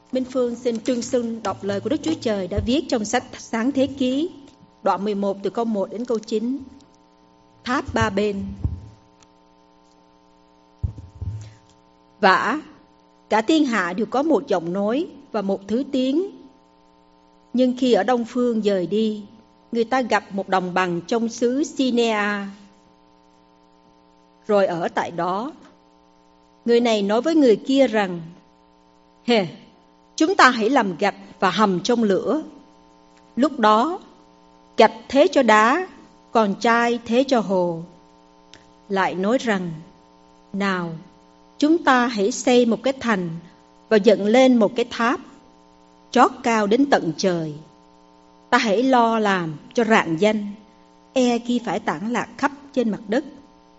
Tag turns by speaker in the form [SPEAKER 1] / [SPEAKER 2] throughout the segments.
[SPEAKER 1] Minh Phương xin trưng xưng đọc lời của Đức Chúa Trời đã viết trong sách Sáng Thế Ký, đoạn 11 từ câu 1 đến câu 9. Tháp ba bên. Vả, cả thiên hạ đều có một giọng nói và một thứ tiếng. Nhưng khi ở Đông Phương dời đi, người ta gặp một đồng bằng trong xứ Sinea, rồi ở tại đó. Người này nói với người kia rằng: chúng ta hãy làm gạch và hầm trong lửa. Lúc đó, gạch thế cho đá, còn trai thế cho hồ. Lại nói rằng: nào, chúng ta hãy xây một cái thành và dựng lên một cái tháp, chót cao đến tận trời. Ta hãy lo làm cho rạng danh, khi phải tản lạc khắp trên mặt đất.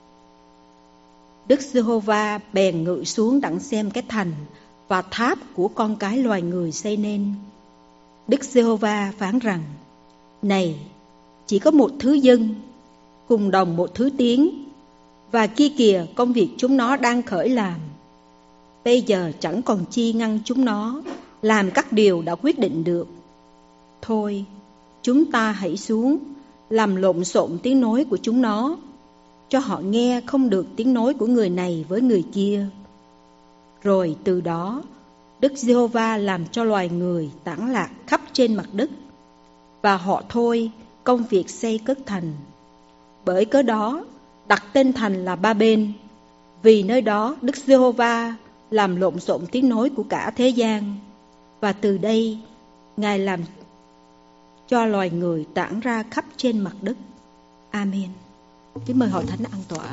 [SPEAKER 1] Đức Giê-hô-va bèn ngự xuống đặng xem cái thành và tháp của con cái loài người xây nên. Đức Giê-hô-va phán rằng: này, chỉ có một thứ dân, cùng đồng một thứ tiếng, và kia kìa công việc chúng nó đang khởi làm. Bây giờ chẳng còn chi ngăn chúng nó làm các điều đã quyết định được. Thôi, chúng ta hãy xuống, làm lộn xộn tiếng nói của chúng nó, cho họ nghe không được tiếng nói của người này với người kia. Rồi từ đó, Đức Giê-hô-va làm cho loài người tản lạc khắp trên mặt đất, và họ thôi công việc xây cất thành. Bởi cớ đó, đặt tên thành là Ba Bên, vì nơi đó Đức Giê-hô-va làm lộn xộn tiếng nói của cả thế gian, và từ đây Ngài làm cho loài người tản ra khắp trên mặt đất. Amen. Kính mời hội thánh an tọa.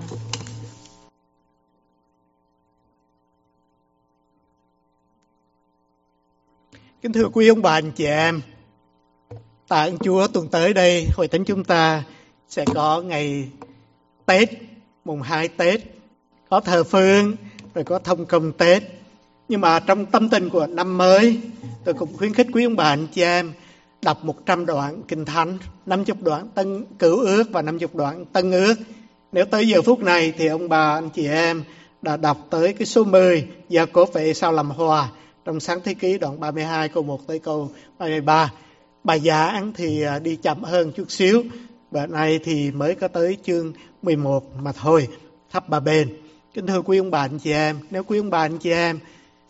[SPEAKER 2] Kính thưa quý ông bà anh chị em, tạ ơn Chúa, tuần tới đây hội thánh chúng ta sẽ có ngày Tết, mùng 2 Tết, có thờ phượng, rồi có thông công Tết. Nhưng mà trong tâm tình của năm mới, tôi cũng khuyến khích quý ông bà anh chị em đọc 100 đoạn Kinh Thánh, 50 đoạn Tân Cựu Ước và 50 đoạn Tân Ước. Nếu tới giờ phút này thì ông bà anh chị em đã đọc tới cái số 10, Gia-cốp và Ê-sao làm hòa, trong Sáng Thế Ký đoạn 32 câu 1 tới câu 33. Bài giảng thì đi chậm hơn chút xíu, và nay thì mới có tới chương 11 mà thôi, tháp Ba Bên. Kính thưa quý ông bà anh chị em, nếu quý ông bà anh chị em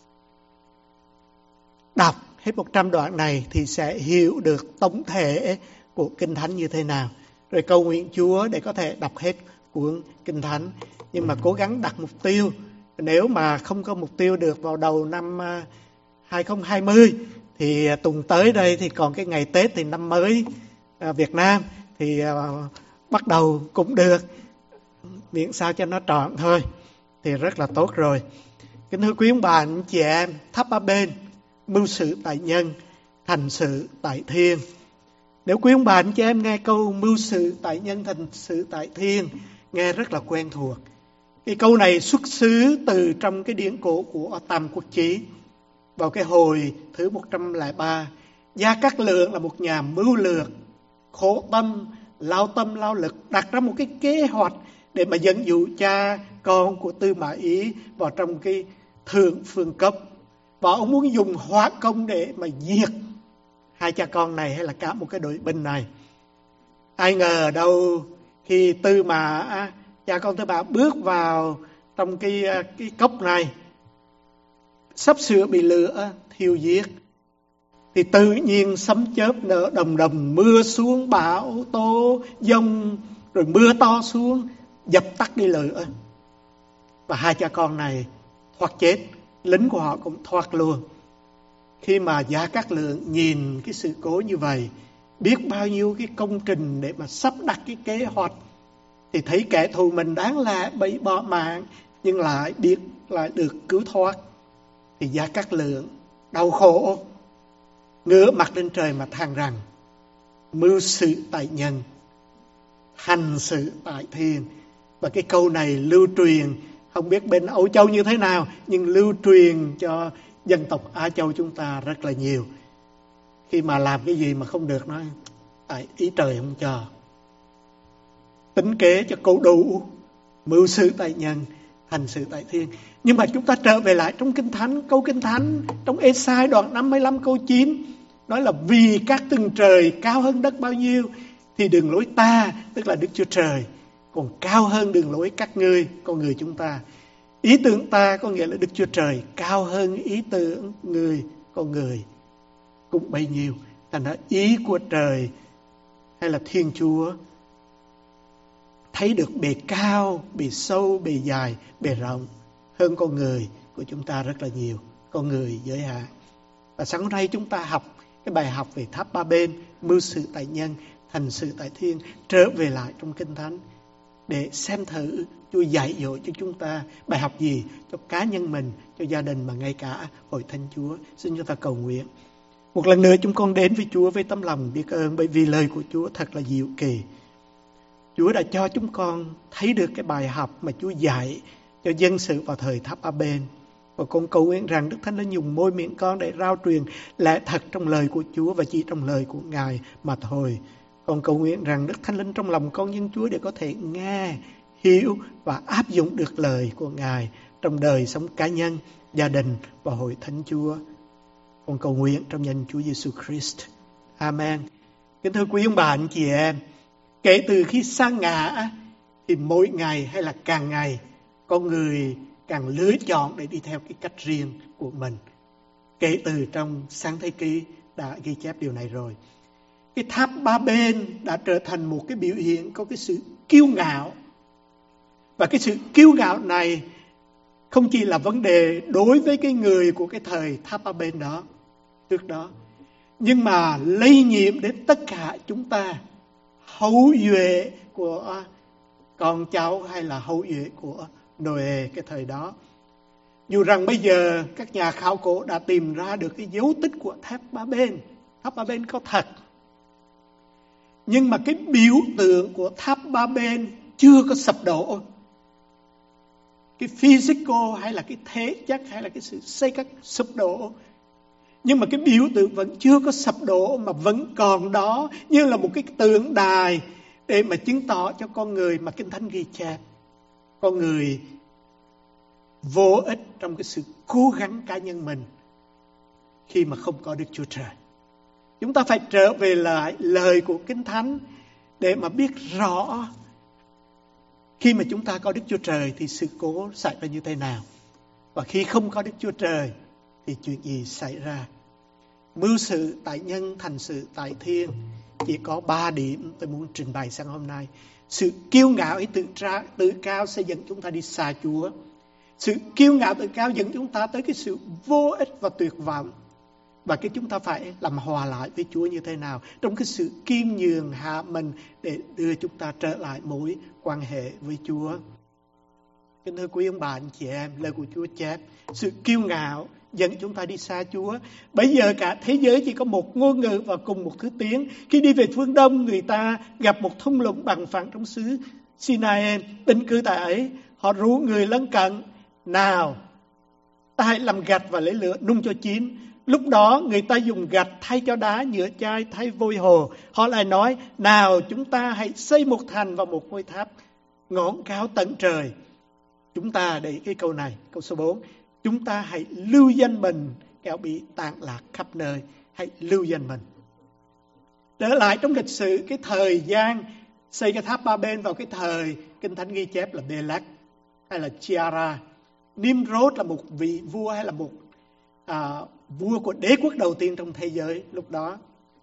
[SPEAKER 2] đọc hết 100 đoạn này thì sẽ hiểu được tổng thể của Kinh Thánh như thế nào. Rồi cầu nguyện Chúa để có thể đọc hết cuốn Kinh Thánh. Nhưng mà cố gắng đặt mục tiêu. Nếu mà không có mục tiêu được vào đầu năm 2020 thì tuần tới đây thì còn cái ngày Tết thì năm mới Việt Nam thì bắt đầu cũng được, miễn sao cho nó trọn thôi thì rất là tốt rồi. Kính thưa quý ông bà anh chị em, tháp Ba Bên, mưu sự tại nhân, thành sự tại thiên. Nếu quý ông bà anh chị em nghe câu mưu sự tại nhân, thành sự tại thiên, nghe rất là quen thuộc. Cái câu này xuất xứ từ trong cái điển cổ của Tam Quốc Chí. Vào cái hồi thứ 103, Gia Cát Lượng là một nhà mưu lược, khổ tâm, lao lực, đặt ra một cái kế hoạch để mà dẫn dụ cha con của Tư Mã Ý vào trong cái thượng phương cấp. Và ông muốn dùng hỏa công để mà diệt hai cha con này hay là cả một cái đội binh này. Ai ngờ đâu khi cha con Tư Mã bước vào trong cái cốc này, sắp sửa bị lửa thiêu giết, thì tự nhiên sấm chớp nở đồng đồng, mưa xuống, bão tố giông, rồi mưa to xuống dập tắt đi lửa, và hai cha con này thoát chết, lính của họ cũng thoát luôn. Khi mà Gia Cát Lượng nhìn cái sự cố như vậy, biết bao nhiêu cái công trình để mà sắp đặt cái kế hoạch, thì thấy kẻ thù mình đáng lẽ bị bỏ mạng nhưng lại được cứu thoát, thì Gia Cát Lượng đau khổ, ngửa mặt lên trời mà than rằng: mưu sự tại nhân, hành sự tại thiên. Và cái câu này lưu truyền, không biết bên Âu Châu như thế nào, nhưng lưu truyền cho dân tộc Á Châu chúng ta rất là nhiều. Khi mà làm cái gì mà không được, nói tại ý trời không cho, tính kế cho câu đủ, mưu sự tại nhân, thành sự tại thiên. Nhưng mà chúng ta trở về lại trong Kinh Thánh, câu Kinh Thánh trong Ê-sai đoạn 55 câu 9 nói là vì các tầng trời cao hơn đất bao nhiêu thì đường lối ta, tức là Đức Chúa Trời, còn cao hơn đường lối các ngươi, con người chúng ta. Ý tưởng ta có nghĩa là Đức Chúa Trời cao hơn ý tưởng người, con người cũng bấy nhiêu. Thành ra ý của trời hay là Thiên Chúa thấy được bề cao, bề sâu, bề dài, bề rộng hơn con người của chúng ta rất là nhiều. Con người giới hạn. Và sáng hôm nay chúng ta học cái bài học về tháp Ba Bên, mưu sự tại nhân, thành sự tại thiên, trở về lại trong Kinh Thánh để xem thử Chúa dạy dỗ cho chúng ta bài học gì cho cá nhân mình, cho gia đình mà ngay cả hội thánh Chúa. Xin chúng ta cầu nguyện. Một lần nữa chúng con đến với Chúa với tấm lòng biết ơn, bởi vì lời của Chúa thật là diệu kỳ. Chúa đã cho chúng con thấy được cái bài học mà Chúa dạy cho dân sự vào thời tháp Ba Bên. Và con cầu nguyện rằng Đức Thánh Linh dùng môi miệng con để rao truyền lẽ thật trong lời của Chúa và chỉ trong lời của Ngài mà thôi. Con cầu nguyện rằng Đức Thánh Linh trong lòng con dân Chúa để có thể nghe, hiểu và áp dụng được lời của Ngài trong đời sống cá nhân, gia đình và hội thánh Chúa. Con cầu nguyện trong danh Chúa Giêsu Christ. Amen. Kính thưa quý ông bà anh chị em, kể từ khi sa ngã thì mỗi ngày hay là càng ngày con người càng lựa chọn để đi theo cái cách riêng của mình. Kể từ trong Sáng Thế Ký đã ghi chép điều này rồi. Cái tháp Ba Bên đã trở thành một cái biểu hiện có cái sự kiêu ngạo. Và cái sự kiêu ngạo này không chỉ là vấn đề đối với cái người của cái thời tháp Ba Bên đó, trước đó, nhưng mà lây nhiễm đến tất cả chúng ta, hậu duệ của con cháu hay là hậu duệ của Noe cái thời đó. Dù rằng bây giờ các nhà khảo cổ đã tìm ra được cái dấu tích của tháp Ba Bên. Tháp Ba Bên có thật. Nhưng mà cái biểu tượng của tháp Ba Bên chưa có sập đổ. Cái physical hay là cái thể chất hay là cái sự xây cất sụp đổ. Nhưng mà cái biểu tượng vẫn chưa có sập đổ mà vẫn còn đó, như là một cái tượng đài để mà chứng tỏ cho con người mà Kinh Thánh ghi chép. Con người vô ích trong cái sự cố gắng cá nhân mình khi mà không có Đức Chúa Trời. Chúng ta phải trở về lại lời của Kinh Thánh để mà biết rõ khi mà chúng ta có Đức Chúa Trời thì sự cố xảy ra như thế nào. Và khi không có Đức Chúa Trời thì chuyện gì xảy ra. Mưu sự tại nhân, thành sự tại thiên. Chỉ có 3 điểm tôi muốn trình bày sáng hôm nay. Sự kiêu ngạo hay tự cao sẽ dẫn chúng ta đi xa Chúa. Sự kiêu ngạo tự cao dẫn chúng ta tới cái sự vô ích và tuyệt vọng. Và cái chúng ta phải làm hòa lại với Chúa như thế nào trong cái sự khiêm nhường hạ mình để đưa chúng ta trở lại mối quan hệ với Chúa. Kính thưa quý ông bà anh chị em, lời của Chúa chép sự kiêu ngạo dẫn chúng ta đi xa Chúa. Bây giờ cả thế giới chỉ có một ngôn ngữ và cùng một thứ tiếng. Khi đi về phương Đông, người ta gặp một thung lũng bằng phẳng trong xứ Sinai, định cư tại ấy. Họ rủ người lân cận, nào ta hãy làm gạch và lấy lửa nung cho chín. Lúc đó người ta dùng gạch thay cho đá, nhựa chai thay vôi hồ. Họ lại nói, nào chúng ta hãy xây một thành và một ngôi tháp ngọn cao tận trời. Chúng ta để cái câu này, câu số 4. Chúng ta hãy lưu danh mình, kẻo bị tàn lạc khắp nơi. Hãy lưu danh mình. Trở lại trong lịch sử cái thời gian xây cái tháp Ba Bên vào cái thời Kinh Thánh ghi chép là Bê-lắc hay là Chiara. Nimrod là một vị vua hay là một vua của đế quốc đầu tiên trong thế giới lúc đó.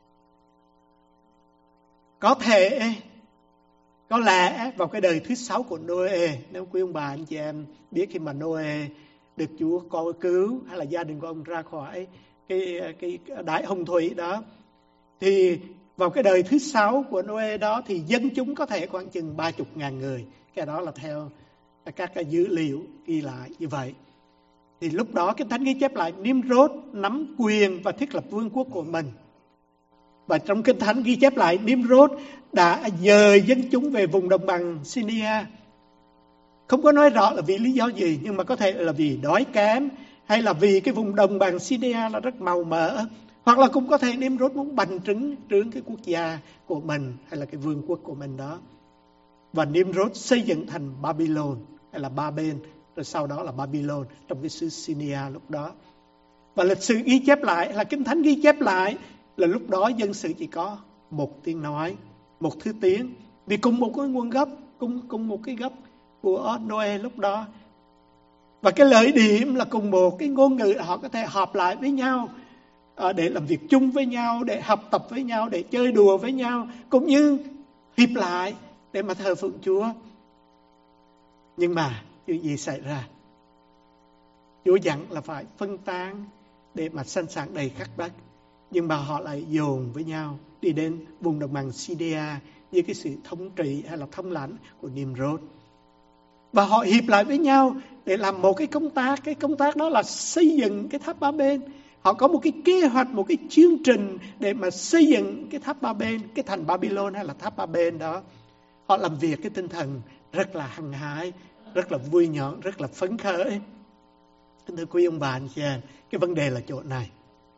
[SPEAKER 2] Có lẽ vào cái đời thứ 6 của Noe, nếu quý ông bà anh chị em biết khi mà Noe được Chúa cứu hay là gia đình của ông ra khỏi cái đại hồng thủy đó, thì vào cái đời thứ 6 của Noe đó thì dân chúng có thể khoảng chừng 30.000 người. Cái đó là theo các cái dữ liệu ghi lại như vậy. Thì lúc đó Kinh Thánh ghi chép lại Nimrod nắm quyền và thiết lập vương quốc của mình. Và trong Kinh Thánh ghi chép lại Nimrod đã dời dân chúng về vùng đồng bằng Sinai. Không có nói rõ là vì lý do gì, nhưng mà có thể là vì đói kém, hay là vì cái vùng đồng bằng Sinai là rất màu mỡ, hoặc là cũng có thể Nimrod muốn bành trướng cái quốc gia của mình hay là cái vương quốc của mình đó. Và Nimrod xây dựng thành Babylon hay là Ba Bên rồi sau đó là Babylon trong cái xứ Syria lúc đó. Và lịch sử ghi chép lại, là Kinh Thánh ghi chép lại, là lúc đó dân sự chỉ có một tiếng nói, một thứ tiếng, vì cùng một cái nguồn gốc, cùng một cái gốc của Noe lúc đó. Và cái lợi điểm là cùng một cái ngôn ngữ, họ có thể họp lại với nhau để làm việc chung với nhau, để học tập với nhau, để chơi đùa với nhau, cũng như hiệp lại để mà thờ phượng Chúa. Nhưng mà chuyện gì xảy ra? Chúa dặn là phải phân tán để mà sanh sản đầy khắp đất. Nhưng mà họ lại dồn với nhau đi đến vùng đồng bằng Syria dưới cái sự thống trị hay là thống lãnh của Nimrod. Và họ hiệp lại với nhau để làm một cái công tác. Cái công tác đó là xây dựng cái tháp Ba Bên. Họ có một cái kế hoạch, một cái chương trình để mà xây dựng cái tháp Ba Bên, cái thành Babylon hay là tháp Ba Bên đó. Họ làm việc cái tinh thần rất là hăng hái, rất là vui nhộn, rất là phấn khởi. Thưa quý ông bà anh chị em, cái vấn đề là chỗ này.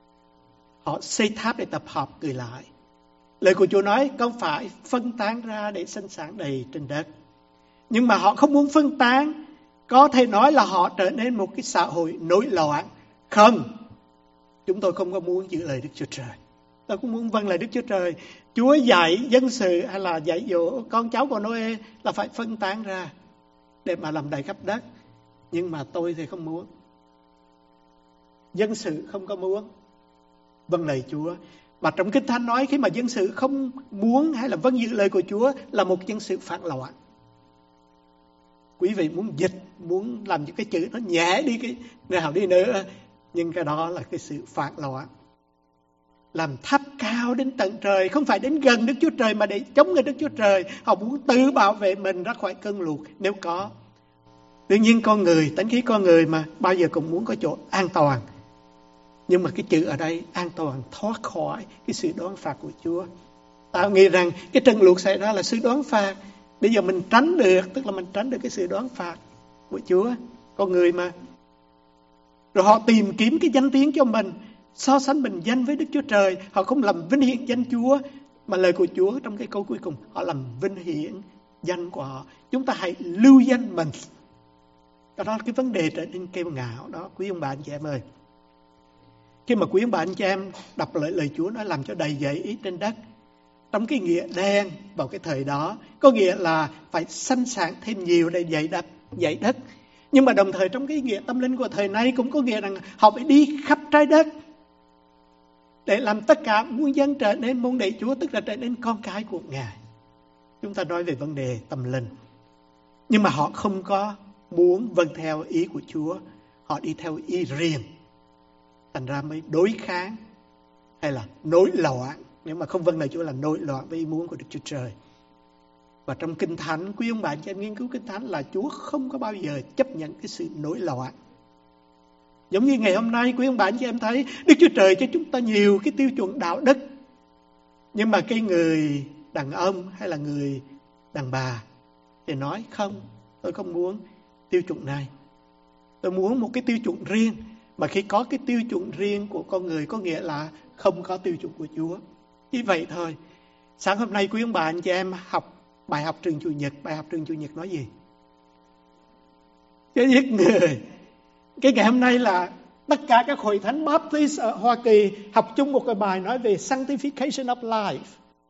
[SPEAKER 2] Họ xây tháp để tập hợp người lại. Lời của Chúa nói không phải phân tán ra để sanh sản đầy trên đất. Nhưng mà họ không muốn phân tán. Có thể nói là họ trở nên một cái xã hội nổi loạn. Không, chúng tôi không có muốn giữ lời Đức Chúa Trời. Tôi cũng muốn vâng lời Đức Chúa Trời. Chúa dạy dân sự hay là dạy dỗ con cháu của Noe là phải phân tán ra để mà làm đầy khắp đất. Nhưng mà tôi thì không muốn. Dân sự không có muốn vâng lời Chúa. Và trong Kinh Thánh nói khi mà dân sự không muốn hay là vâng giữ lời của Chúa là một dân sự phản loạn. Quý vị muốn dịch, muốn làm những cái chữ nó nhẹ đi cái nào đi nữa, nhưng cái đó là cái sự phản loạn. Làm tháp cao đến tận trời, không phải đến gần Đức Chúa Trời mà để chống lại Đức Chúa Trời. Họ muốn tự bảo vệ mình ra khỏi cơn lụt nếu có. Đương nhiên con người, tánh khí con người mà bao giờ cũng muốn có chỗ an toàn. Nhưng mà cái chữ ở đây an toàn thoát khỏi cái sự đoán phạt của Chúa. Ta nghĩ rằng cái trận lụt xảy ra là sự đoán phạt. Bây giờ mình tránh được, tức là mình tránh được cái sự đoán phạt của Chúa. Con người mà. Rồi họ tìm kiếm cái danh tiếng cho mình, so sánh mình danh với Đức Chúa Trời. Họ không làm vinh hiển danh Chúa, mà lời của Chúa trong cái câu cuối cùng, họ làm vinh hiển danh của họ. Chúng ta hãy lưu danh mình. Đó là cái vấn đề trở nên kiêu ngạo đó, quý ông bà anh chị em ơi. Khi mà quý ông bà anh chị em đọc lại lời Chúa, nó làm cho đầy dẫy ý trên đất. Trong cái nghĩa đen vào cái thời đó, có nghĩa là phải sanh sản thêm nhiều để dạy đất. Nhưng mà đồng thời trong cái nghĩa tâm linh của thời nay cũng có nghĩa rằng họ phải đi khắp trái đất để làm tất cả muôn dân trở nên môn đệ Chúa, tức là trở nên con cái của Ngài. Chúng ta nói về vấn đề tâm linh. Nhưng mà họ không có muốn vâng theo ý của Chúa, họ đi theo ý riêng. Thành ra mới đối kháng hay là nổi loạn. Nếu mà không vâng lời Chúa là nổi loạn với ý muốn của Đức Chúa Trời. Và trong Kinh Thánh, quý ông bà anh chị em nghiên cứu Kinh Thánh là Chúa không có bao giờ chấp nhận cái sự nổi loạn. Giống như ngày hôm nay, quý ông bà anh chị em thấy Đức Chúa Trời cho chúng ta nhiều cái tiêu chuẩn đạo đức. Nhưng mà cái người đàn ông hay là người đàn bà thì nói không, tôi không muốn tiêu chuẩn này. Tôi muốn một cái tiêu chuẩn riêng. Mà khi có cái tiêu chuẩn riêng của con người có nghĩa là không có tiêu chuẩn của Chúa. Chỉ vậy thôi. Sáng hôm nay quý ông bà anh chị em học bài học trường Chủ nhật. Bài học trường Chủ nhật nói gì? Cái giết người. Cái ngày hôm nay là tất cả các hội thánh Baptist ở Hoa Kỳ học chung một cái bài nói về sanctification of life.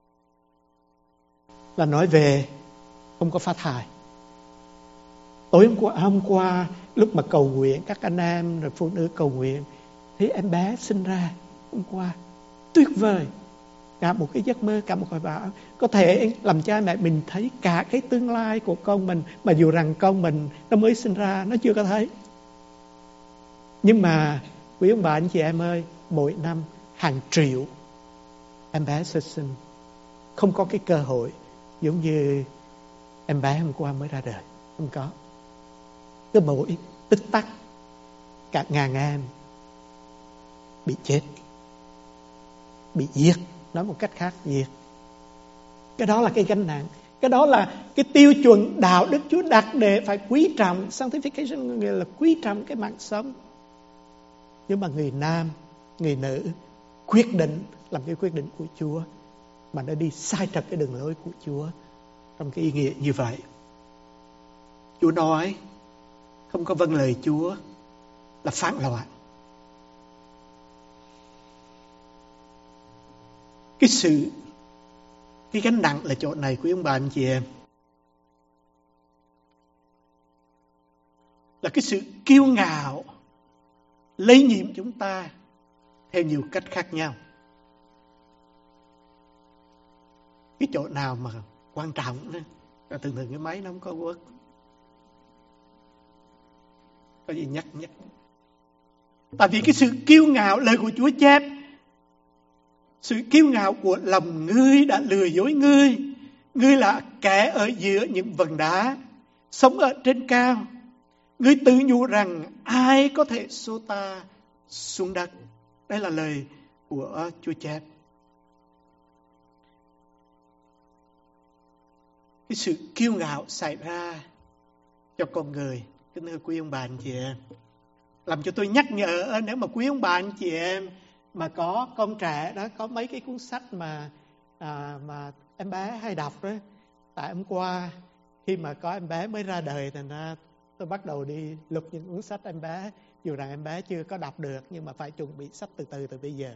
[SPEAKER 2] Là nói về không có phá thai. Tối hôm qua lúc mà cầu nguyện, các anh em rồi phụ nữ cầu nguyện, thấy em bé sinh ra hôm qua. Tuyệt vời. Cả một cái giấc mơ, cả một hồi bão. Có thể làm cha mẹ mình thấy cả cái tương lai của con mình, mà dù rằng con mình nó mới sinh ra, nó chưa có thấy. Nhưng mà quý ông bà anh chị em ơi, mỗi năm hàng triệu em bé sơ sinh không có cái cơ hội giống như em bé hôm qua mới ra đời. Không có. Cứ mỗi tích tắc cả ngàn em bị chết, bị giết. Nói một cách khác, giết. Cái đó là cái gánh nặng. Cái đó là cái tiêu chuẩn đạo đức Chúa đặt để phải quý trọng. Sanctification nghĩa là quý trọng cái mạng sống. Nhưng mà người nam, người nữ quyết định làm cái quyết định của Chúa, mà nó đi sai trật cái đường lối của Chúa trong cái ý nghĩa như vậy. Chúa nói không có vâng lời Chúa là phản loạn. Cái gánh nặng là chỗ này quý ông bà anh chị em. Là cái sự kiêu ngạo lây nhiễm chúng ta theo nhiều cách khác nhau. Cái chỗ nào mà quan trọng đó, là thường cái máy nó không có work. Có gì nhắc. Tại vì cái sự kiêu ngạo, lời của Chúa chép, sự kiêu ngạo của lòng ngươi đã lừa dối ngươi. Ngươi là kẻ ở giữa những vầng đá, sống ở trên cao. Ngươi tự nhủ rằng ai có thể xô ta xuống đất. Đây là lời của Chúa chép. Cái sự kiêu ngạo xảy ra cho con người. Kính thưa quý ông bà anh chị em, làm cho tôi nhắc nhở, nếu mà quý ông bà anh chị em mà có con trẻ đó, có mấy cái cuốn sách mà em bé hay đọc đó. Tại hôm qua khi mà có em bé mới ra đời, thành ra tôi bắt đầu đi lục những cuốn sách em bé, dù rằng em bé chưa có đọc được, nhưng mà phải chuẩn bị sách từ bây giờ.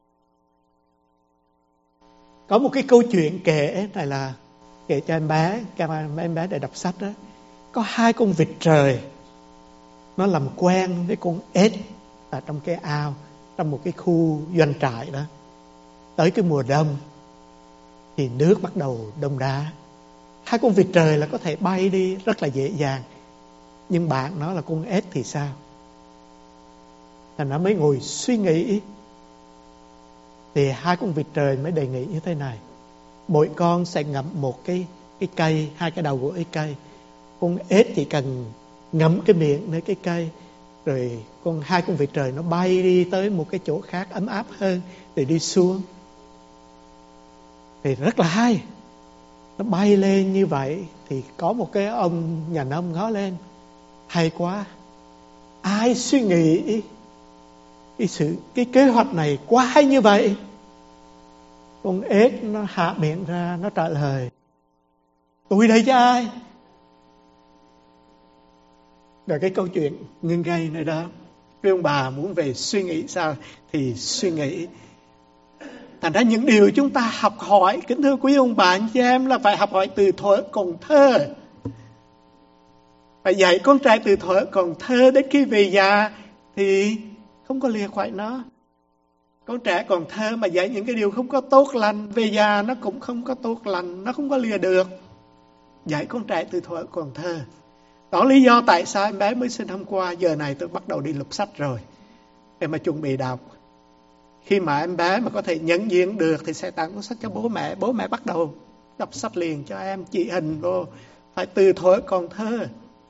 [SPEAKER 2] Có một cái câu chuyện kể này là kể cho em bé để đọc sách đó. Có 2 con vịt trời, nó làm quen với con ếch ở trong cái ao, trong một cái khu doanh trại đó. Tới cái mùa đông thì nước bắt đầu đông đá. 2 con vịt trời là có thể bay đi rất là dễ dàng, nhưng bạn nó là con ếch thì sao? Thành nó mới ngồi suy nghĩ. Thì 2 con vịt trời mới đề nghị như thế này: mỗi con sẽ ngậm một cái cây, 2 cái đầu của cái cây. Con ếch chỉ cần ngậm cái miệng nơi cái cây, rồi 2 con vịt trời nó bay đi tới một cái chỗ khác ấm áp hơn để đi xuống. Thì rất là hay. Nó bay lên như vậy thì có một cái ông nhà nông ngó lên: hay quá, ai suy nghĩ cái kế hoạch này quá hay như vậy? Con ếch nó hạ miệng ra, nó trả lời: tôi đây chứ ai. Rồi cái câu chuyện ngưng ngay này đó. Quý ông bà muốn về suy nghĩ sao thì suy nghĩ. Thành ra những điều chúng ta học hỏi, kính thưa quý ông bà anh chị em, là phải học hỏi từ thuở còn thơ. Phải dạy con trai từ thuở còn thơ, đến khi về già thì không có lìa khỏi nó. Con trẻ còn thơ mà dạy những cái điều không có tốt lành, về già nó cũng không có tốt lành, nó không có lìa được. Dạy con trẻ từ thuở còn thơ. Đó lý do tại sao em bé mới sinh hôm qua, giờ này tôi bắt đầu đi lục sách rồi để mà chuẩn bị đọc. Khi mà em bé mà có thể nhận diện được thì sẽ tặng cuốn sách cho bố mẹ. Bố mẹ bắt đầu đọc sách liền cho em, chỉ hình vô. Phải từ thuở còn thơ.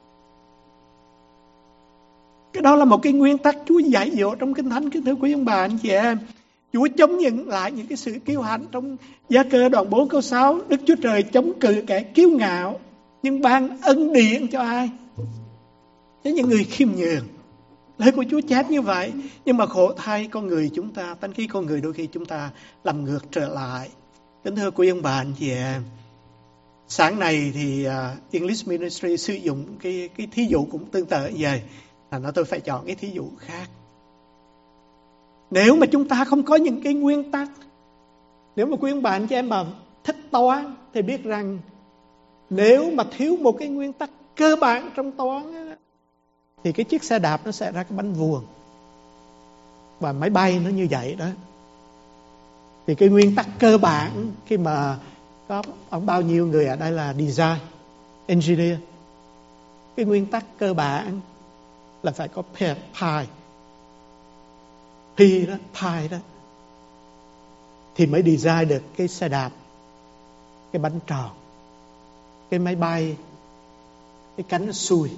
[SPEAKER 2] Cái đó là một cái nguyên tắc Chúa dạy dỗ trong Kinh Thánh, kính thưa quý ông bà anh chị em. Chúa chống nhận lại những cái sự kiêu hãnh. Trong Gia Cơ đoạn 4 câu 6, Đức Chúa Trời chống cự kẻ kiêu ngạo, nhưng ban ân điển cho ai? Cho những người khiêm nhường. Lời của Chúa chép như vậy. Nhưng mà khổ thay con người chúng ta, tánh khí con người đôi khi chúng ta làm ngược trở lại. Kính thưa quý ông bà anh chị em, sáng nay thì English Ministry sử dụng cái thí dụ cũng tương tự như vậy. Thành ra tôi phải chọn cái thí dụ khác. Nếu mà chúng ta không có những cái nguyên tắc, nếu mà quý ông bà anh chị em mà thích toán thì biết rằng nếu mà thiếu một cái nguyên tắc cơ bản trong toán á, thì cái chiếc xe đạp nó sẽ ra cái bánh vuông, và máy bay nó như vậy đó. Thì cái nguyên tắc cơ bản, khi mà có bao nhiêu người ở đây là design engineer, cái nguyên tắc cơ bản là phải có pi đó, thì mới design được cái xe đạp, cái bánh tròn, cái máy bay, cái cánh nó xuôi.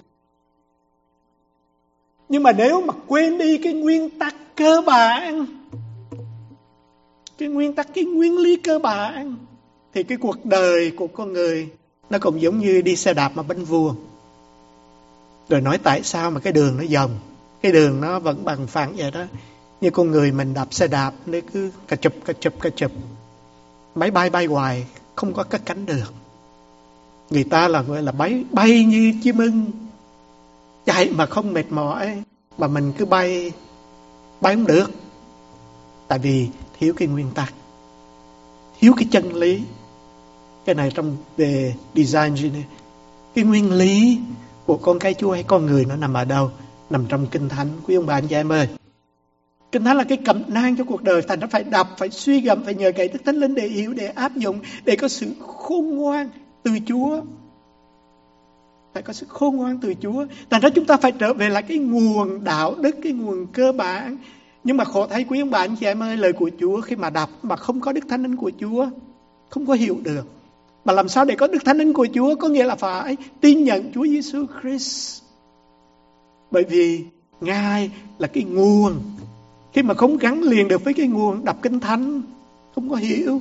[SPEAKER 2] Nhưng mà nếu mà quên đi cái nguyên tắc cơ bản, cái nguyên lý cơ bản, thì cái cuộc đời của con người nó cũng giống như đi xe đạp mà bánh vuông. Rồi nói tại sao mà cái đường nó vòng, cái đường nó vẫn bằng phẳng vậy đó. Như con người mình đạp xe đạp nó cứ cà chụp. Máy bay bay hoài không có cất cánh được. Người ta là gọi là bay như chim ưng, chạy mà không mệt mỏi, mà mình cứ bay không được. Tại vì thiếu cái nguyên tắc, thiếu cái chân lý. Cái này trong về design engineer, cái nguyên lý của con cái Chúa hay con người nó nằm ở đâu? Nằm trong Kinh Thánh, quý ông bà anh chị em ơi. Kinh Thánh là cái cẩm nang cho cuộc đời, thành nó phải đọc, phải suy gẫm, phải nhờ cậy Đức Thánh Linh để hiểu, để áp dụng, để có sự khôn ngoan từ Chúa. Phải có sự khôn ngoan từ Chúa. Thành ra chúng ta phải trở về lại cái nguồn đạo đức, cái nguồn cơ bản. Nhưng mà khổ thay quý ông bà anh chị em ơi, lời của Chúa khi mà đọc mà không có Đức Thánh Linh của Chúa, không có hiểu được. Mà làm sao để có Đức Thánh Linh của Chúa? Có nghĩa là phải tin nhận Chúa Giêsu Christ. Bởi vì Ngài là cái nguồn. Khi mà không gắn liền được với cái nguồn, đọc Kinh Thánh không có hiểu.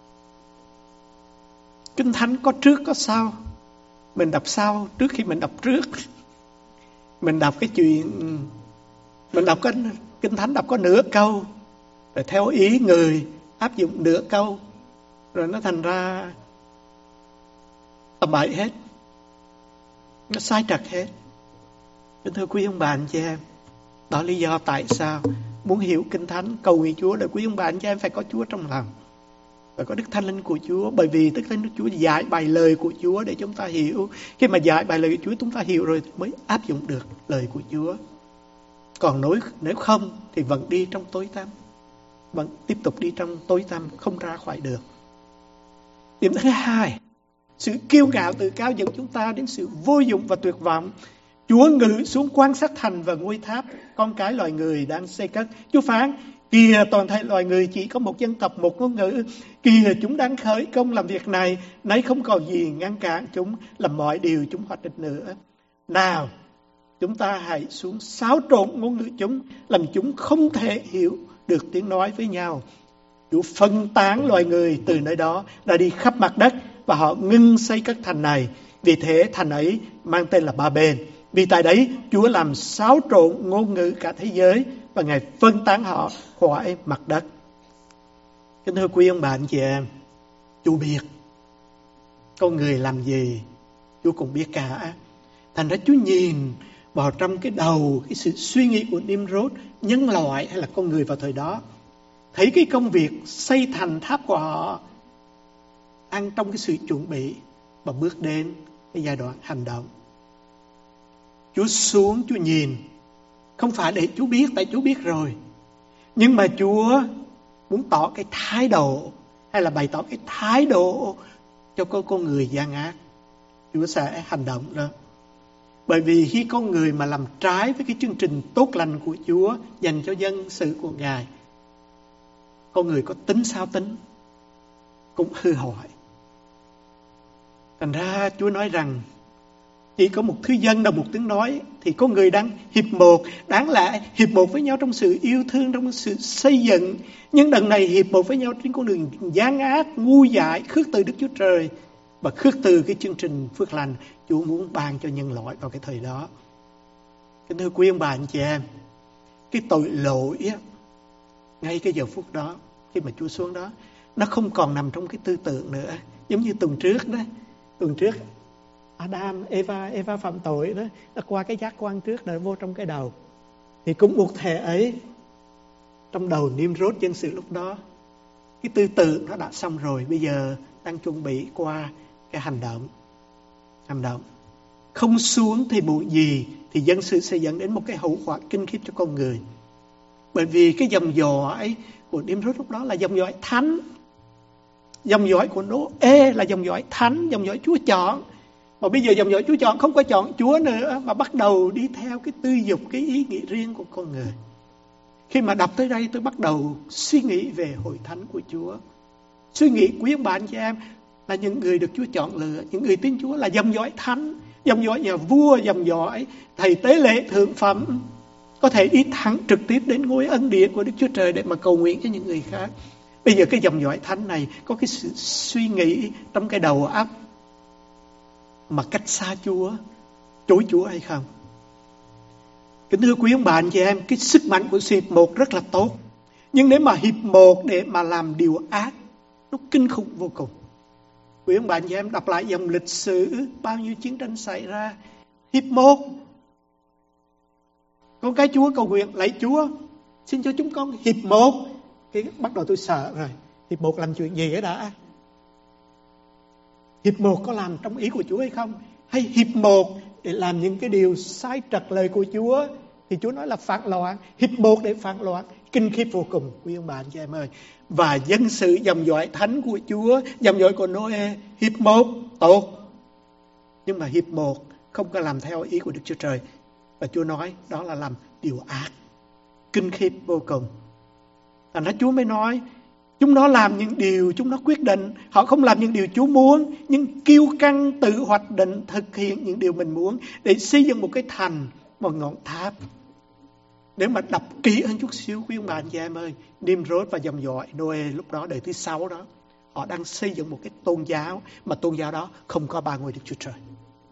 [SPEAKER 2] Kinh Thánh có trước có sau. Mình đọc sau trước khi mình đọc trước. Mình đọc cái chuyện, mình đọc cái Kinh Thánh đọc có nửa câu, rồi theo ý người áp dụng nửa câu, rồi nó thành ra tầm bậy hết, nó sai trật hết. Kính thưa quý ông bà anh chị em, đó là lý do tại sao muốn hiểu Kinh Thánh, cầu nguyện Chúa để quý ông bà anh chị em phải có Chúa trong lòng, phải có Đức Thánh Linh của Chúa. Bởi vì Đức Thánh Linh của Chúa dạy bài lời của Chúa để chúng ta hiểu. Khi mà dạy bài lời của Chúa chúng ta hiểu rồi mới áp dụng được lời của Chúa. Còn nếu không thì vẫn đi trong tối tăm, vẫn tiếp tục đi trong tối tăm, không ra khỏi được. Điểm thứ hai, sự kiêu ngạo tự cao dẫn chúng ta đến sự vô dụng và tuyệt vọng. Chúa ngự xuống quan sát thành và ngôi tháp con cái loài người đang xây cất. Chúa phán: kìa, toàn thể loài người chỉ có một dân tộc, một ngôn ngữ. Kìa, chúng đang khởi công làm việc này, nay không còn gì ngăn cản chúng làm mọi điều chúng hoạch định nữa. Nào, chúng ta hãy xuống xáo trộn ngôn ngữ chúng, làm chúng không thể hiểu được tiếng nói với nhau. Chúa phân tán loài người từ nơi đó ra đi khắp mặt đất, và họ ngưng xây các thành này. Vì thế thành ấy mang tên là Ba-bên. Vì tại đấy Chúa làm xáo trộn ngôn ngữ cả thế giới, và Ngài phân tán họ khỏi mặt đất. Kính thưa quý ông bà anh chị em, Chúa biết con người làm gì, Chúa cũng biết cả. Thành ra Chúa nhìn vào trong cái đầu, cái sự suy nghĩ của Nimrod, nhân loại hay là con người vào thời đó, thấy cái công việc xây thành tháp của họ đang trong cái sự chuẩn bị và bước đến cái giai đoạn hành động. Chúa xuống, Chúa nhìn, không phải để Chúa biết, tại Chúa biết rồi, nhưng mà Chúa muốn tỏ cái thái độ, hay là bày tỏ cái thái độ cho con người gian ác. Chúa sẽ hành động đó. Bởi vì khi con người mà làm trái với cái chương trình tốt lành của Chúa dành cho dân sự của Ngài, con người có tính sao tính cũng hư hoại. Thành ra Chúa nói rằng chỉ có một thứ dân đồng một tiếng nói, thì con người đang hiệp một, đáng lẽ hiệp một với nhau trong sự yêu thương, trong sự xây dựng. Nhưng đằng này hiệp một với nhau trên con đường gian ác, ngu dại, khước từ Đức Chúa Trời và khước từ cái chương trình phước lành Chúa muốn ban cho nhân loại vào cái thời đó. Kính thưa quý ông bà anh chị em, cái tội lỗi á, ngay cái giờ phút đó, khi mà Chúa xuống đó, nó không còn nằm trong cái tư tưởng nữa. Giống như tuần trước đó, tuần trước Adam, Eva phạm tội đó, nó qua cái giác quan trước rồi vô trong cái đầu. Thì cũng một thể ấy, trong đầu Nimrod dân sự lúc đó, cái tư tưởng nó đã xong rồi, bây giờ đang chuẩn bị qua cái hành động. Không xuống thì muộn gì thì dân sự sẽ dẫn đến một cái hậu quả kinh khiếp cho con người. Bởi vì cái dòng dõi của Nimrod lúc đó là dòng dõi thánh. Dòng dõi của Noe là dòng dõi thánh, dòng dõi Chúa chọn. Mà bây giờ dòng dõi Chúa chọn không có chọn Chúa nữa, mà bắt đầu đi theo cái tư dục, cái ý nghĩ riêng của con người. Khi mà đọc tới đây tôi bắt đầu suy nghĩ về hội thánh của Chúa. Suy nghĩ quý ông bà anh chị em là những người được Chúa chọn lựa, những người tin Chúa là dòng dõi thánh, dòng dõi nhà vua, dòng dõi thầy tế lễ thượng phẩm, có thể đi thẳng trực tiếp đến ngôi ân điển của Đức Chúa Trời để mà cầu nguyện cho những người khác. Bây giờ cái dòng dõi thánh này có cái sự suy nghĩ trong cái đầu óc mà cách xa Chúa, chối Chúa hay không? Kính thưa quý ông bà anh chị em, cái sức mạnh của sự hiệp một rất là tốt. Nhưng nếu mà hiệp một để mà làm điều ác, nó kinh khủng vô cùng. Quý ông bà anh chị em đọc lại dòng lịch sử, bao nhiêu chiến tranh xảy ra. Hiệp một Con cái Chúa cầu nguyện: lạy Chúa, xin cho chúng con hiệp một. Cái bắt đầu tôi sợ rồi. Hiệp một làm chuyện gì ấy đã? Hiệp một có làm trong ý của Chúa hay không? Hay hiệp một để làm những cái điều sai trật lời của Chúa? Thì Chúa nói là phản loạn. Hiệp một để phản loạn, kinh khiếp vô cùng, quý ông bà anh chị em ơi. Và dân sự dòng dõi thánh của Chúa, dòng dõi của Noe, hiệp một tốt. Nhưng mà hiệp một không có làm theo ý của Đức Chúa Trời. Và Chúa nói đó là làm điều ác, kinh khiếp vô cùng. Thành ra Chúa mới nói chúng nó làm những điều chúng nó quyết định. Họ không làm những điều Chúa muốn, nhưng kiêu căng tự hoạch định thực hiện những điều mình muốn để xây dựng một cái thành, một ngọn tháp. Nếu mà đọc kỹ hơn chút xíu, quý ông bà anh chị em ơi, Nimrod và dòng dõi Noe lúc đó đời thứ 6 đó, họ đang xây dựng một cái tôn giáo, mà tôn giáo đó không có ba ngôi Đức Chúa Trời.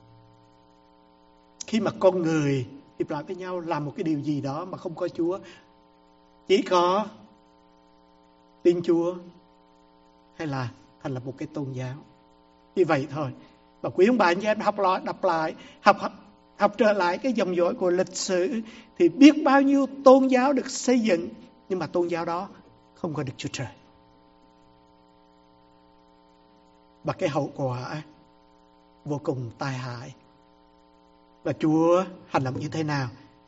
[SPEAKER 2] Khi mà con người hiệp lại với nhau làm một cái điều gì đó mà không có Chúa, chỉ có tin Chúa hay là thành là một cái tôn giáo. Như vậy thôi. Và quý ông bà anh chị em học lại, đọc lại, học trở lại cái dòng dõi của lịch sử, thì biết bao nhiêu tôn giáo được xây dựng, nhưng mà tôn giáo đó không có Đức Chúa Trời. Và cái hậu quả vô cùng tai hại. Và Chúa hành động như thế nào?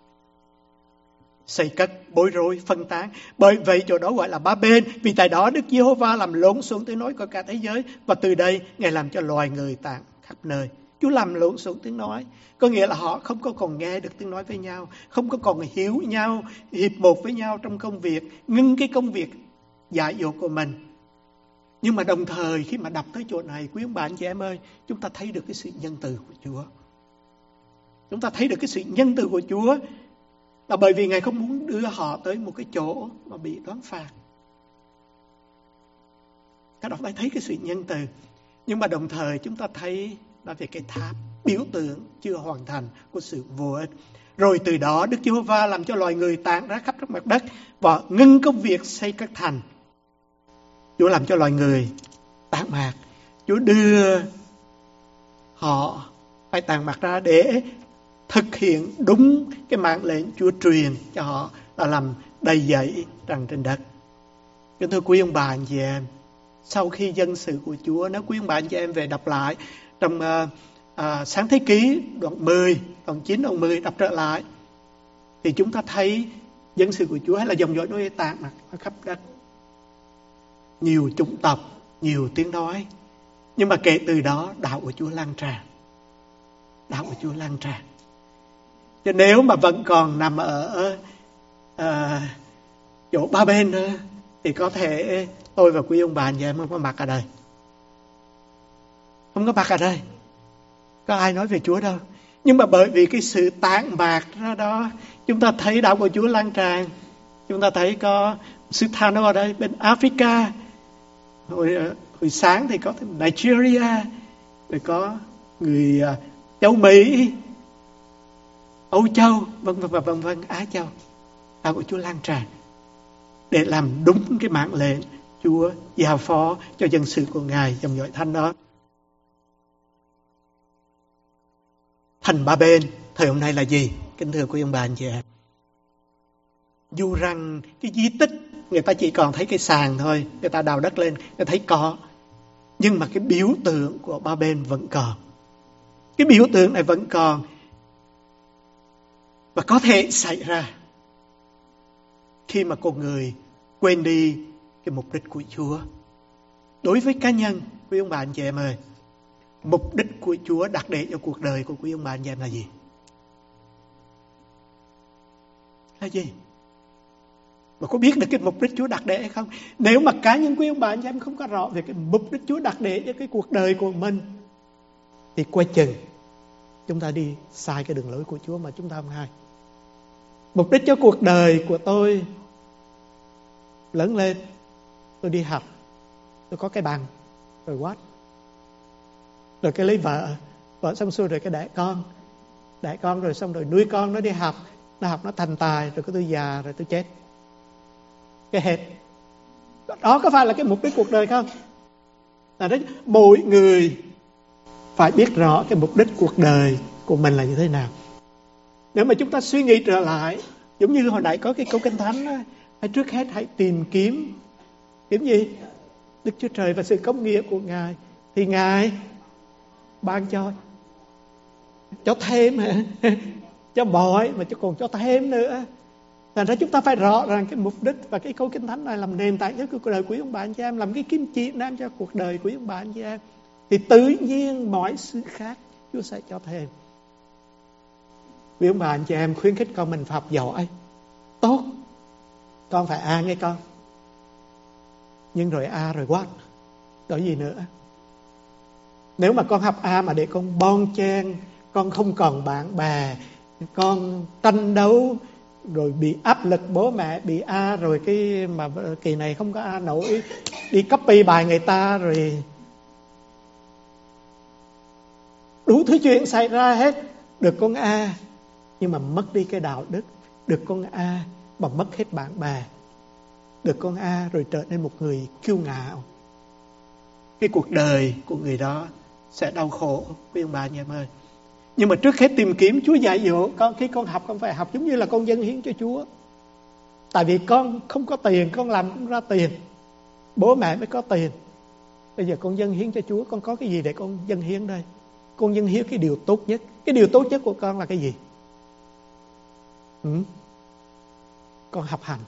[SPEAKER 2] Xây cất, bối rối, phân tán. Bởi vậy chỗ đó gọi là Ba-bên. Vì tại đó Đức Giê-hô-va làm lộn xộn tiếng nói của cả thế giới. Và từ đây Ngài làm cho loài người tản khắp nơi. Chúa làm lộn xộn tiếng nói. Có nghĩa là họ không có còn nghe được tiếng nói với nhau, không có còn hiểu nhau, hiệp một với nhau trong công việc, ngưng cái công việc dạy dỗ của mình. Nhưng mà đồng thời khi mà đọc tới chỗ này, quý ông bà anh chị em ơi, chúng ta thấy được cái sự nhân từ của Chúa. Chúng ta thấy được cái sự nhân từ của Chúa là bởi vì Ngài không muốn đưa họ tới một cái chỗ mà bị đoán phạt. Các bạn phải thấy cái sự nhân từ. Nhưng mà đồng thời chúng ta thấy là về cái tháp, biểu tượng chưa hoàn thành của sự vô ích. Rồi từ đó Đức Giê-hô-va làm cho loài người tản ra khắp mặt đất và ngưng công việc xây các thành. Chúa làm cho loài người tản mạc. Chúa đưa họ phải tản mạc ra để thực hiện đúng cái mạng lệnh Chúa truyền cho họ là làm đầy dẫy trần trên đất. Kính thưa quý ông bà anh chị em, sau khi dân sự của Chúa, nếu quý ông bà anh chị em về đọc lại trong Sáng Thế Ký đoạn 10, đoạn 9, đoạn 10 đọc trở lại, thì chúng ta thấy dân sự của Chúa hay là dòng dõi Noe tản mạc ở khắp đất. Nhiều chủng tộc, nhiều tiếng nói. Nhưng mà kể từ đó đạo của Chúa lan tràn. Đạo của Chúa lan tràn. Chứ nếu mà vẫn còn nằm ở chỗ Ba Bên nữa, thì có thể tôi và quý ông bà anh chị em không có mặt ở đây. Không có mặt ở đây. Có ai nói về Chúa đâu. Nhưng mà bởi vì cái sự tản mạc ra đó, chúng ta thấy đạo của Chúa lan tràn. Chúng ta thấy có xứ Thano ở đây, bên Africa. Hồi sáng thì có Nigeria, rồi có người châu Mỹ, Âu Châu, vân vân, Á Châu. Đạo của Chúa lan tràn để làm đúng cái mạng lệnh Chúa giao phó cho dân sự của Ngài, dòng dõi thánh đó. Thành Ba Bên thời hôm nay là gì? Kính thưa quý ông bà anh chị em, dù rằng cái di tích người ta chỉ còn thấy cái sàn thôi, người ta đào đất lên người thấy có, nhưng mà cái biểu tượng của Ba Bên vẫn còn. Cái biểu tượng này vẫn còn và có thể xảy ra khi mà con người quên đi cái mục đích của Chúa. Đối với cá nhân, quý ông bà anh chị em ơi, mục đích của Chúa đặt để cho cuộc đời của quý ông bà anh chị em là gì? Là gì? Mà có biết được cái mục đích Chúa đặt để hay không? Nếu mà cá nhân quý ông bà anh chị em không có rõ về cái mục đích Chúa đặt để cho cái cuộc đời của mình, thì coi chừng chúng ta đi sai cái đường lối của Chúa mà chúng ta không hay. Mục đích cho cuộc đời của tôi lớn lên, tôi đi học, tôi có cái bằng, rồi what? Rồi cái lấy vợ xong xuôi rồi cái đẻ con rồi xong rồi nuôi con nó đi học, nó thành tài, rồi cái tôi già rồi tôi chết. Cái hết. Đó có phải là cái mục đích cuộc đời không? Là đấy, mỗi người phải biết rõ cái mục đích cuộc đời của mình là như thế nào. Nếu mà chúng ta suy nghĩ trở lại, giống như hồi nãy có cái câu Kinh Thánh đó, hãy trước hết hãy tìm kiếm gì? Đức Chúa Trời và sự công nghĩa của Ngài, thì Ngài ban cho thêm hả? Cho bội mà còn cho thêm nữa. Thành ra chúng ta phải rõ ràng cái mục đích, và cái câu Kinh Thánh này làm nền tảng cho cuộc đời của ông bà anh chị em, làm cái kim chỉ nam cho cuộc đời của ông bà anh chị em. Thì tự nhiên mọi sự khác Chúa sẽ cho thêm. Vì ông bà anh chị em khuyến khích con mình học giỏi, tốt, con phải A nghe con. Nhưng rồi A rồi what? Rồi gì nữa? Nếu mà con học A mà để con bon chen, con không còn bạn bè, con tranh đấu, rồi bị áp lực bố mẹ, bị A, rồi cái mà kỳ này không có A nổi, đi copy bài người ta, rồi đủ thứ chuyện xảy ra hết. Được con A nhưng mà mất đi cái đạo đức. Được con A mà mất hết bạn bè. Được con A rồi trở nên một người kiêu ngạo. Cái cuộc đời của người đó sẽ đau khổ, quý ông bà anh em ơi. Nhưng mà trước hết tìm kiếm Chúa dạy dỗ con. Khi con học, con phải học giống như là con dâng hiến cho Chúa. Tại vì con không có tiền, con làm không ra tiền, bố mẹ mới có tiền. Bây giờ con dâng hiến cho Chúa, con có cái gì để con dâng hiến đây? Con dâng hiến cái điều tốt nhất. Cái điều tốt nhất của con là cái gì? Con học hành.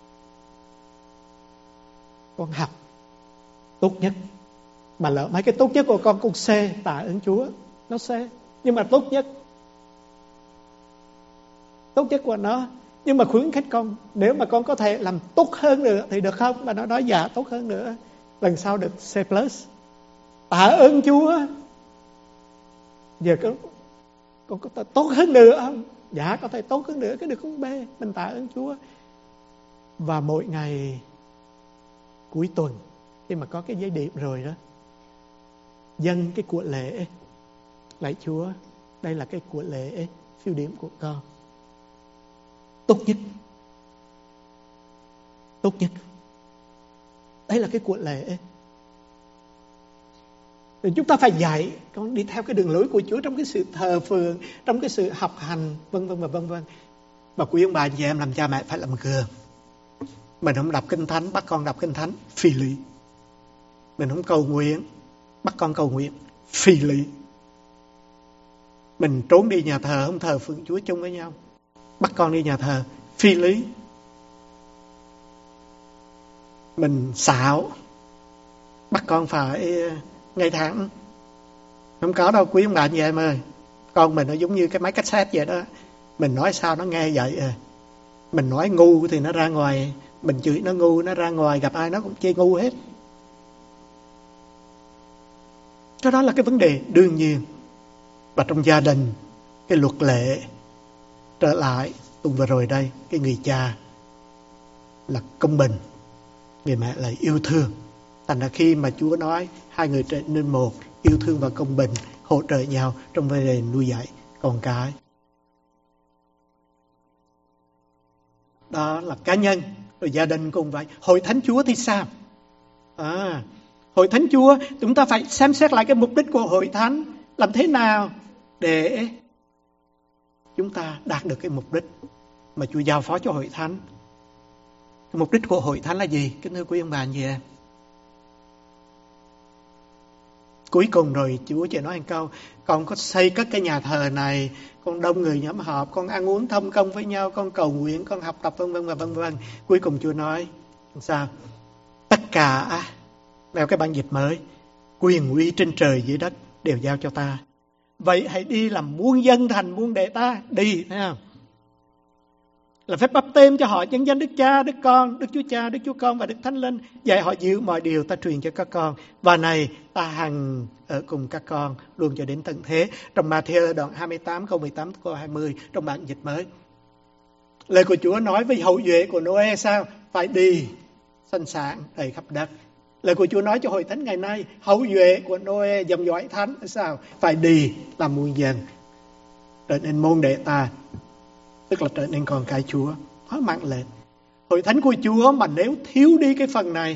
[SPEAKER 2] Con học tốt nhất. Mà lỡ mấy cái tốt nhất của con C, tạ ơn Chúa, nó C. Nhưng mà tốt nhất của nó. Nhưng mà khuyến khích con, nếu mà con có thể làm tốt hơn nữa thì được không? Mà nó nói dạ tốt hơn nữa, lần sau được C+. Tạ ơn Chúa. Giờ con có thể tốt hơn nữa không? Dạ có thể tốt hơn nữa, cái được con B. Mình tạ ơn Chúa. Và mỗi ngày cuối tuần, khi mà có cái giấy điểm rồi đó, dâng cái của lễ. Lạy Chúa, đây là cái của lễ phiếu điểm của con. Tốt nhất. Tốt nhất. Đây là cái của lễ. Rồi chúng ta phải dạy con đi theo cái đường lối của Chúa trong cái sự thờ phượng, trong cái sự học hành, vân vân và vân vân. Và quý ông bà anh chị em làm cha mẹ phải làm gương. Mình không đọc Kinh Thánh, bắt con đọc Kinh Thánh, phi lý. Mình không cầu nguyện, bắt con cầu nguyện, phi lý. Mình trốn đi nhà thờ, không thờ phượng Chúa chung với nhau, bắt con đi nhà thờ, phi lý. Mình xạo, bắt con phải ngay thẳng. Không có đâu quý ông bà anh chị em ơi. Con mình nó giống như cái máy cassette vậy đó. Mình nói sao nó nghe vậy à. Mình nói ngu thì nó ra ngoài, mình chửi nó ngu, nó ra ngoài gặp ai nó cũng chê ngu hết. Cái đó là cái vấn đề đương nhiên. Và trong gia đình, cái luật lệ, trở lại tuần vừa rồi đây, cái người cha là công bình, người mẹ là yêu thương. Thành ra khi mà Chúa nói hai người trở nên một, yêu thương và công bình, hỗ trợ nhau trong vấn đề nuôi dạy con cái. Đó là cá nhân, rồi gia đình cũng vậy. Hội thánh Chúa thì sao? Hội thánh Chúa, chúng ta phải xem xét lại cái mục đích của hội thánh. Làm thế nào để chúng ta đạt được cái mục đích mà Chúa giao phó cho hội thánh. Cái mục đích của hội thánh là gì? Kính thưa quý ông bà anh chị em. Cuối cùng rồi Chúa chỉ nói một câu, con có xây cất cái nhà thờ này, con đông người nhóm họp, con ăn uống thông công với nhau, con cầu nguyện, con học tập vân vân và vân vân. Cuối cùng Chúa nói sao? Tất cả theo cái bản dịch mới, quyền uy trên trời dưới đất đều giao cho ta. Vậy hãy đi làm muôn dân thành muôn đệ ta. Đi, thấy không? Là phép báp têm cho họ nhân danh Đức Cha, Đức Con, Đức Chúa Cha, Đức Chúa Con và Đức Thánh Linh. Dạy họ giữ mọi điều ta truyền cho các con. Và này ta hằng ở cùng các con luôn cho đến tận thế. Trong Ma-thi-ơ đoạn 28 câu 18 câu 20 trong bản dịch mới. Lời của Chúa nói với hậu duệ của Noe sao? Phải đi sanh sản đầy khắp đất. Lời của Chúa nói cho hội thánh ngày nay, hậu duệ của Noe dòng dõi thánh sao? Phải đi làm muôn dân, trở nên môn đệ ta, tức là trở nên con cái Chúa. Nó mạng lệnh. Hội thánh của Chúa mà nếu thiếu đi cái phần này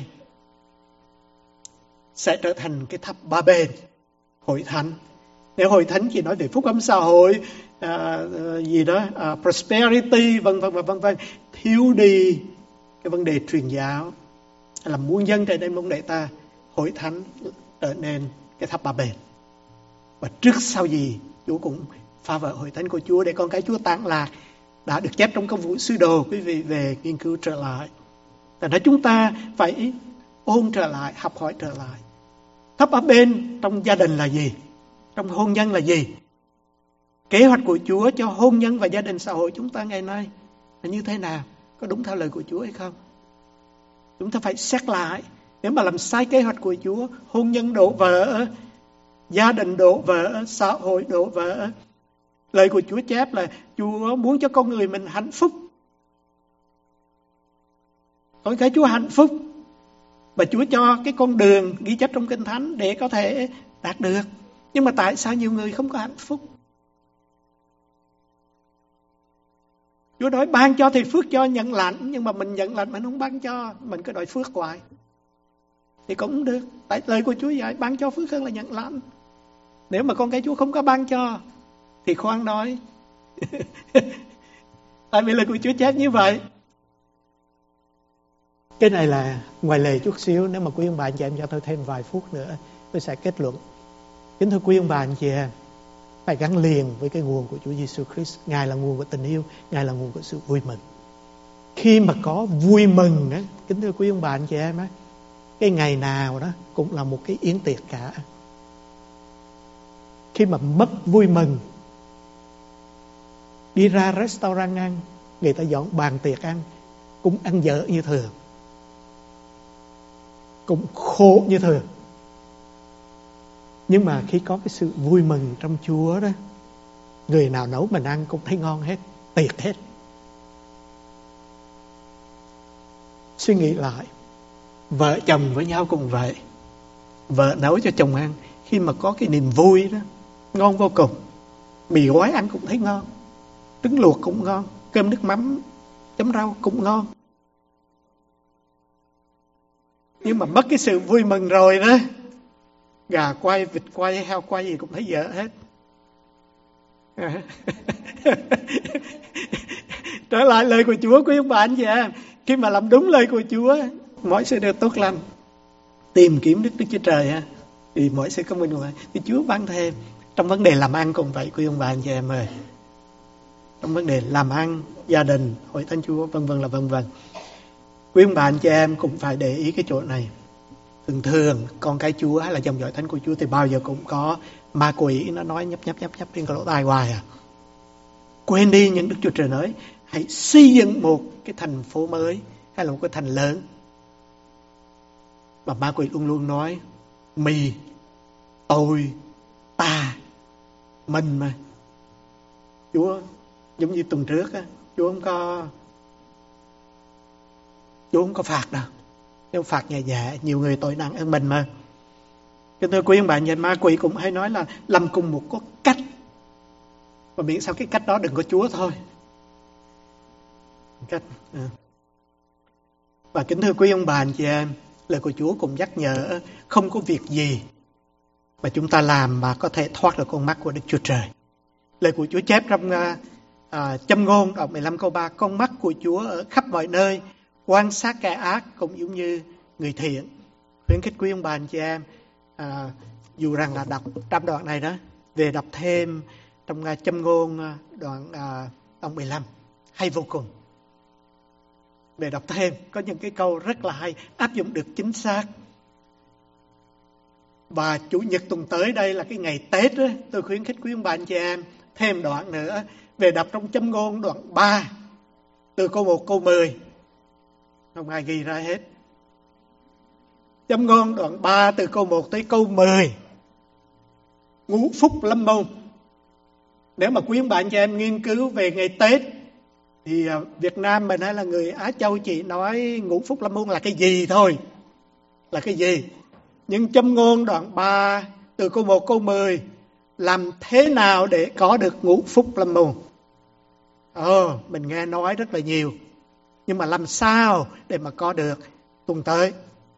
[SPEAKER 2] sẽ trở thành cái tháp Ba Bên hội thánh. Nếu hội thánh chỉ nói về phúc âm xã hội, prosperity vân vân, thiếu đi cái vấn đề truyền giáo, hay là muôn dân trở nên môn đệ ta, hội thánh trở nên cái tháp Ba Bền. Và trước sau gì Chúa cũng phá vỡ hội thánh của Chúa để con cái Chúa tán lạc, đã được chép trong công vụ sứ đồ. Quý vị về nghiên cứu trở lại. Thành ra chúng ta phải ôn trở lại, học hỏi trở lại. Tháp Ba Bền trong gia đình là gì? Trong hôn nhân là gì? Kế hoạch của Chúa cho hôn nhân và gia đình xã hội chúng ta ngày nay là như thế nào? Có đúng theo lời của Chúa hay không? Chúng ta phải xét lại. Nếu mà làm sai kế hoạch của Chúa, hôn nhân đổ vỡ, gia đình đổ vỡ, xã hội đổ vỡ. Lời của Chúa chép là Chúa muốn cho con người mình hạnh phúc. Con cái Chúa hạnh phúc. Và Chúa cho cái con đường ghi chép trong Kinh Thánh để có thể đạt được. Nhưng mà tại sao nhiều người không có hạnh phúc? Chúa nói ban cho thì phước cho, nhận lãnh. Nhưng mà mình nhận lãnh mình không ban cho, mình cứ đòi phước hoài thì cũng không được. Tại lời của Chúa dạy ban cho phước hơn là nhận lãnh. Nếu mà con cái Chúa không có ban cho thì khoan nói. Tại vì lời của Chúa chép như vậy. Cái này là ngoài lề chút xíu. Nếu mà quý ông bà anh chị em cho tôi thêm vài phút nữa, tôi sẽ kết luận. Kính thưa quý ông bà anh chị em, phải gắn liền với cái nguồn của Chúa Giêsu Christ. Ngài là nguồn của tình yêu, Ngài là nguồn của sự vui mừng. Khi mà có vui mừng á, kính thưa quý ông bà anh chị em á, cái ngày nào đó cũng là một cái yến tiệc cả. Khi mà mất vui mừng, đi ra restaurant ăn, người ta dọn bàn tiệc ăn, cũng ăn dở như thường, cũng khổ như thường. Nhưng mà khi có cái sự vui mừng trong Chúa đó, người nào nấu mình ăn cũng thấy ngon hết, tiệc hết. Suy nghĩ lại, vợ chồng với nhau cũng vậy. Vợ nấu cho chồng ăn, khi mà có cái niềm vui đó, ngon vô cùng. Mì gói ăn cũng thấy ngon, trứng luộc cũng ngon, cơm nước mắm chấm rau cũng ngon. Nhưng mà mất cái sự vui mừng rồi đó, gà quay, vịt quay, heo quay gì cũng thấy dở hết. Trở lại lời của Chúa quý ông bà anh chị em, khi mà làm đúng lời của Chúa, mọi sự đều tốt lành. Tìm kiếm Đức Chúa Trời thì mọi sự công bình của Ngài thì Chúa ban thêm. Trong vấn đề làm ăn cũng vậy quý ông bà anh chị em ơi. Trong vấn đề làm ăn, gia đình, hội thánh Chúa, vân vân là vân vân. Quý ông bà anh chị em cũng phải để ý cái chỗ này. Thường con cái Chúa hay là dòng dõi thánh của Chúa thì bao giờ cũng có ma quỷ nó nói nhấp trên cái lỗ tai hoài à. Quên đi những Đức Chúa Trời nói, hãy xây dựng một cái thành phố mới hay là một cái thành lớn. Và ma quỷ luôn luôn nói mì, tôi, ta, mình mà. Chúa giống như tuần trước á, Chúa không có phạt đâu. Nếu phạt nhẹ nhẹ, nhiều người tội nặng hơn mình mà. Kính thưa quý ông bà, ma quỷ cũng hay nói là làm cùng một có cách. Và miễn sao cái cách đó đừng có Chúa thôi. Và kính thưa quý ông bà anh chị em, lời của Chúa cũng nhắc nhở không có việc gì mà chúng ta làm mà có thể thoát được con mắt của Đức Chúa Trời. Lời của Chúa chép trong Châm ngôn đoạn 15 câu 3, con mắt của Chúa ở khắp mọi nơi, quan sát kẻ ác cũng giống như người thiện. Khuyến khích quý ông bà anh chị em, dù rằng là đọc trong đoạn này đó, về đọc thêm trong Châm ngôn đoạn 15, hay vô cùng. Về đọc thêm, có những cái câu rất là hay, áp dụng được chính xác. Và Chủ nhật tuần tới đây là cái ngày Tết đó, tôi khuyến khích quý ông bà anh chị em thêm đoạn nữa, về đọc trong Châm ngôn đoạn 3, từ câu 1 câu 10. Không ai ghi ra hết. Châm ngôn đoạn 3 từ câu 1 tới câu 10. Ngũ phúc lâm môn. Nếu mà quý ông bà anh chị em nghiên cứu về ngày Tết thì Việt Nam mình hay là người Á Châu chỉ nói ngũ phúc lâm môn là cái gì thôi. Là cái gì? Nhưng Châm ngôn đoạn 3 từ câu 1 câu 10, làm thế nào để có được ngũ phúc lâm môn? Mình nghe nói rất là nhiều. Nhưng mà làm sao để mà có được? Tuần tới.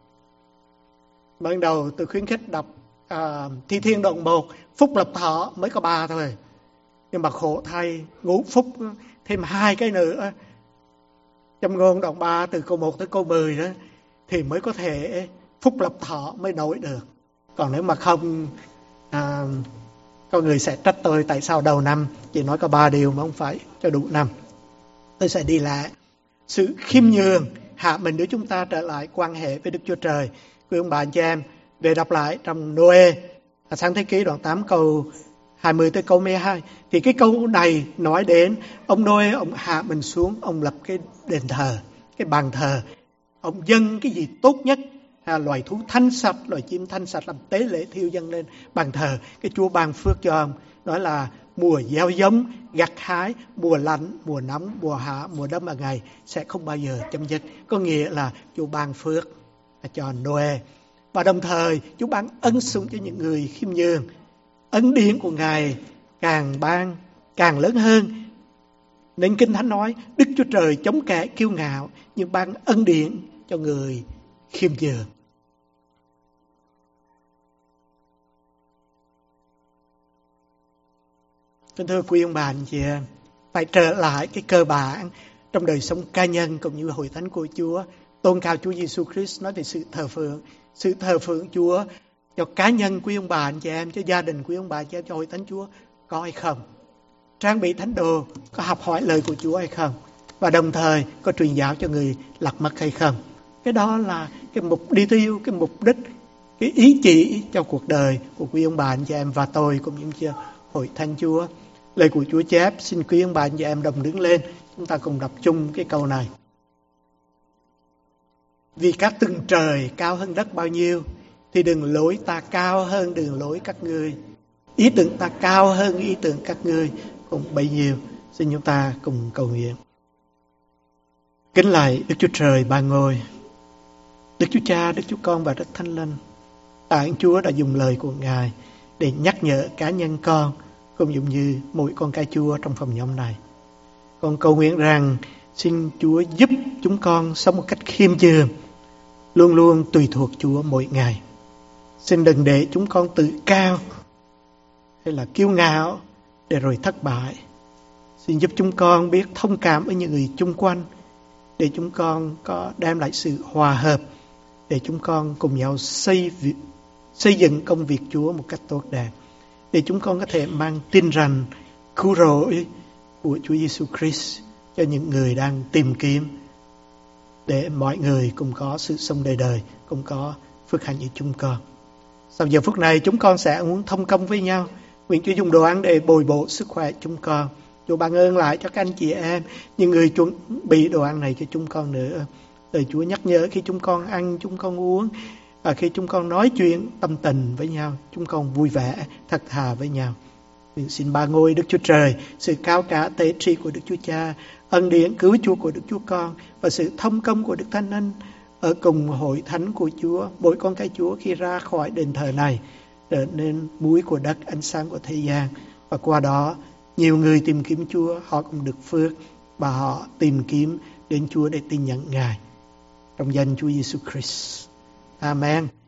[SPEAKER 2] Ban đầu tôi khuyến khích đọc Thi Thiên đoạn 1, phúc lộc thọ mới có 3 thôi. Nhưng mà khổ thay, ngũ phúc thêm 2 cái nữa. Châm ngôn đoạn 3 từ câu 1 tới câu 10 đó thì mới có thể phúc lập thọ mới nổi được. Còn nếu mà không, có người sẽ trách tôi tại sao đầu năm chỉ nói có 3 điều mà không phải cho đủ năm. Tôi sẽ đi lại. Sự khiêm nhường hạ mình để chúng ta trở lại quan hệ với Đức Chúa Trời. Quý ông bà anh chị em, về đọc lại trong Noe, Sáng Thế Ký đoạn 8 câu 20 tới câu 12. Thì cái câu này nói đến ông Noe, ông hạ mình xuống, ông lập cái đền thờ, cái bàn thờ. Ông dâng cái gì tốt nhất, loài thú thanh sạch, loài chim thanh sạch làm tế lễ thiêu dâng lên bàn thờ. Cái Chúa ban phước cho ông. Nói là mùa gieo giống, gặt hái, mùa lạnh, mùa nóng, mùa hạ, mùa đông và ngày sẽ không bao giờ chấm dứt. Có nghĩa là Chúa ban phước cho Noe. Và đồng thời Chúa ban ân sủng cho những người khiêm nhường. Ân điển của Ngài càng ban càng lớn hơn. Nên Kinh Thánh nói Đức Chúa Trời chống kẻ kiêu ngạo nhưng ban ân điển cho người khiêm nhường. Kính thưa quý ông bà anh chị em, phải trở lại cái cơ bản trong đời sống cá nhân cũng như hội thánh của Chúa, tôn cao Chúa Giêsu Christ, nói về sự thờ phượng Chúa cho cá nhân quý ông bà anh chị em, cho gia đình quý ông bà anh chị em, cho hội thánh Chúa có hay không? Trang bị thánh đồ, có học hỏi lời của Chúa hay không? Và đồng thời có truyền giáo cho người lạc mất hay không? Cái đó là cái mục đi tiêu, cái mục đích, cái ý chỉ cho cuộc đời của quý ông bà anh chị em và tôi cũng như hội thánh Chúa. Lời của Chúa chép, xin quý ông bà anh chị em đồng đứng lên, chúng ta cùng đọc chung cái câu này. Vì các tầng trời cao hơn đất bao nhiêu, thì đường lối ta cao hơn đường lối các ngươi. Ý tưởng ta cao hơn ý tưởng các ngươi cũng bấy nhiêu. Xin chúng ta cùng cầu nguyện. Kính lạy Đức Chúa Trời ba ngôi, Đức Chúa Cha, Đức Chúa Con và Đức Thánh Linh. Tạ ơn Chúa đã dùng lời của Ngài để nhắc nhở cá nhân con, cũng giống như mỗi con cái Chúa trong phòng nhóm này. Con cầu nguyện rằng xin Chúa giúp chúng con sống một cách khiêm nhường, luôn luôn tùy thuộc Chúa mỗi ngày. Xin đừng để chúng con tự cao hay là kiêu ngạo để rồi thất bại. Xin giúp chúng con biết thông cảm với những người chung quanh, để chúng con có đem lại sự hòa hợp, để chúng con cùng nhau xây dựng công việc Chúa một cách tốt đẹp, để chúng con có thể mang tin rằng cứu rỗi của Chúa Giêsu Christ cho những người đang tìm kiếm, để mọi người cùng có sự sống đời đời, cùng có phước hạnh như chúng con. Sau giờ phút này chúng con sẽ muốn thông công với nhau. Nguyện Chúa dùng đồ ăn để bồi bổ sức khỏe chúng con. Chúa ban ơn lại cho các anh chị em, những người chuẩn bị đồ ăn này cho chúng con nữa. Lời Chúa nhắc nhở khi chúng con ăn, chúng con uống, và khi chúng con nói chuyện tâm tình với nhau, chúng con vui vẻ, thật thà với nhau. Nguyện xin ba ngôi Đức Chúa Trời, sự cao cả tế trị của Đức Chúa Cha, ân điển cứu Chúa của Đức Chúa Con và sự thông công của Đức Thánh Linh ở cùng hội thánh của Chúa, mỗi con cái Chúa khi ra khỏi đền thờ này trở nên muối của đất, ánh sáng của thế gian. Và qua đó nhiều người tìm kiếm Chúa, họ cũng được phước và họ tìm kiếm đến Chúa để tin nhận Ngài. Trong danh Chúa Giêsu Christ. Amen.